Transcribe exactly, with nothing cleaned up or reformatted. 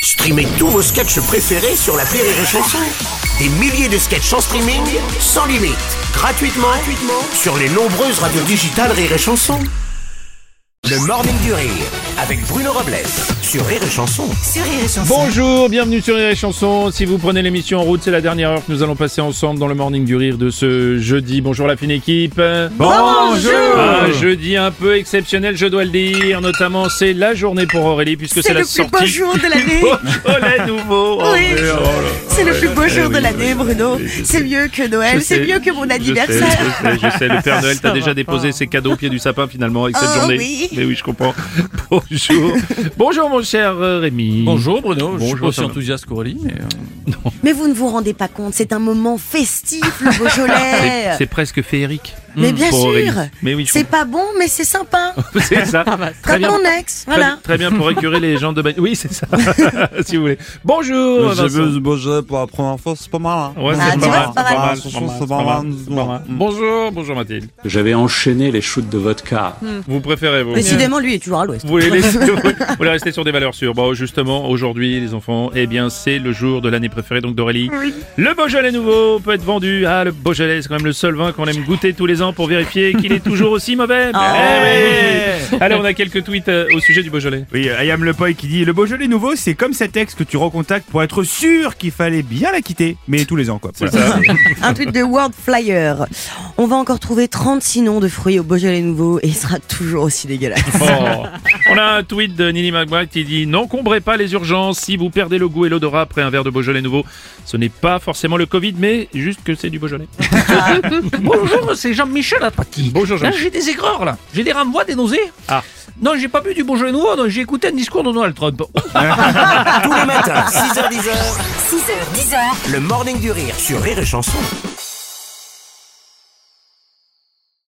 Streamez tous vos sketchs préférés sur l'appli Rire et Chanson. Des milliers de sketchs en streaming, sans limite, gratuitement, gratuitement sur les nombreuses radios digitales Rire et Chanson. Le Morning du Rire, avec Bruno Robles, sur Rire et Chanson. Sur Rire et Chanson. Bonjour, bienvenue sur Rire et Chanson. Si vous prenez l'émission en route, c'est la dernière heure que nous allons passer ensemble dans le Morning du Rire de ce jeudi. Bonjour la fine équipe. Bonjour. Un jeudi un peu exceptionnel, je dois le dire. Notamment, c'est la journée pour Aurélie, puisque c'est, C'est la le plus sortie beau jour de l'année. Beaujolais nouveau. Oh, Oui. mais, oh là. C'est le plus beau Eh jour oui, de l'année, oui, Bruno. oui, je C'est sais. mieux que Je Noël, c'est sais, mieux que mon je sais, anniversaire. Je sais, je sais, le Père Noël t'a Ça déjà va déposé pas. ses cadeaux au pied du sapin finalement avec cette Oh, journée. oui. Mais oui, je comprends. Bonjour. Bonjour mon cher euh, Rémi. Bonjour Bruno, je suis Bonjour, pas aussi ça va. enthousiaste qu'Aurélie, mais... euh, Mais vous ne vous rendez pas compte, c'est un moment festif, le C'est, Beaujolais. c'est presque féerique. Mais bien pour sûr. Aurélie. Mais oui, je C'est pas bon, mais c'est sympa. comprends. C'est ça. Très Comme bien. mon ex, Très, voilà. très bien pour écurer les gens de bain. Oui, c'est ça. Si vous voulez. Bonjour. J'ai Vincent. vu ce Beaujolais pour la première fois, c'est pas mal. Hein. Ouais, Ah, c'est tu pas vois, mal, c'est pas mal. c'est pas mal, C'est c'est pas mal, pas c'est pas mal. mal, c'est pas mal. Bonjour, bonjour Mathilde. J'avais enchaîné les shoots de vodka. Vous préférez vous Décidément, lui est toujours à l'ouest. Vous voulez, laisser- vous voulez rester sur des valeurs sûres. Bon, justement, aujourd'hui, les enfants, eh bien, c'est le jour de l'année préférée donc d'Aurélie. Le Beaujolais nouveau peut être vendu. Ah, le Beaujolais, c'est quand même le seul vin qu'on aime goûter tous les ans pour vérifier qu'il est toujours aussi mauvais. Eh oui. Allez, on a quelques tweets euh, au sujet du Beaujolais. Oui, Ayam Le Poy qui dit: le Beaujolais nouveau, c'est comme cet ex que tu recontactes pour être sûr qu'il fallait bien la quitter, mais tous les ans quoi. C'est Voilà. ça. Un tweet de World Flyer. On va encore trouver trente-six noms de fruits au Beaujolais nouveau et il sera toujours aussi dégueulasse. Oh. On a un tweet de Nini McBride qui dit: n'encombrez pas les urgences. Si vous perdez le goût et l'odorat après un verre de Beaujolais nouveau, ce n'est pas forcément le Covid, mais juste que c'est du Beaujolais. Bonjour, c'est Jean-Michel Apathy. Bonjour, Là, Jean-Michel. j'ai des aigreurs, là. J'ai des renvois, des nausées. Ah. Non, j'ai pas bu du Beaujolais nouveau, non, j'ai écouté un discours de Donald Trump. Tous les matins, six heures dix, six heures dix heures. le Morning du Rire sur Rire et Chanson.